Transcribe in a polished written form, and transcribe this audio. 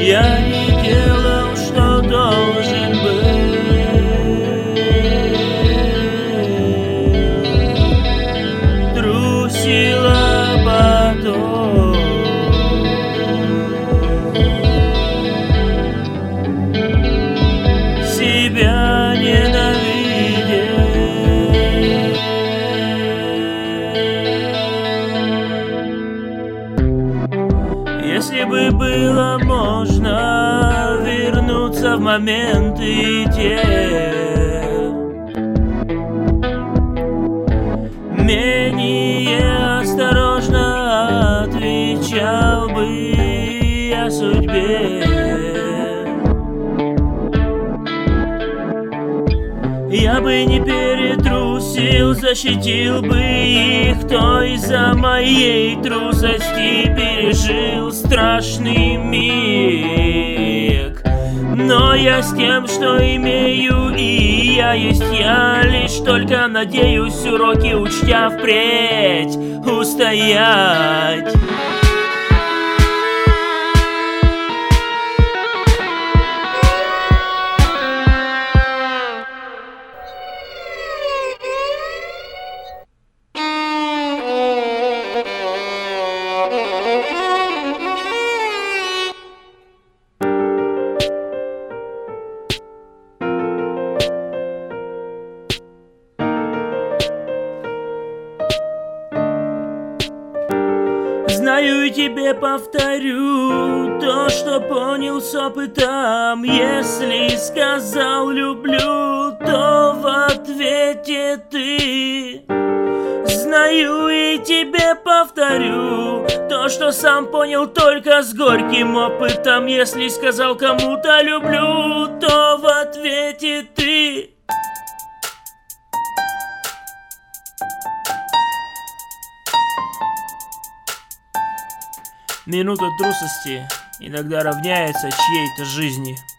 Я не делал, что должен был. Трусила потом. Себя ненавидел. Если бы было можно вернуться в моменты те, менее осторожно отвечал бы о судьбе. Я бы не перетрусил, защитил бы их, кто из-за моей трусости пережил страшный миг. Но я с тем, что имею, и я есть я, лишь только надеюсь, уроки учтя впредь устоять. Знаю и тебе повторю то, что понял с опытом. Если сказал люблю, то в ответе ты. Знаю и тебе повторю то, что сам понял только с горьким опытом. Если сказал кому-то люблю, то в ответе ты. Минута трусости иногда равняется чьей-то жизни.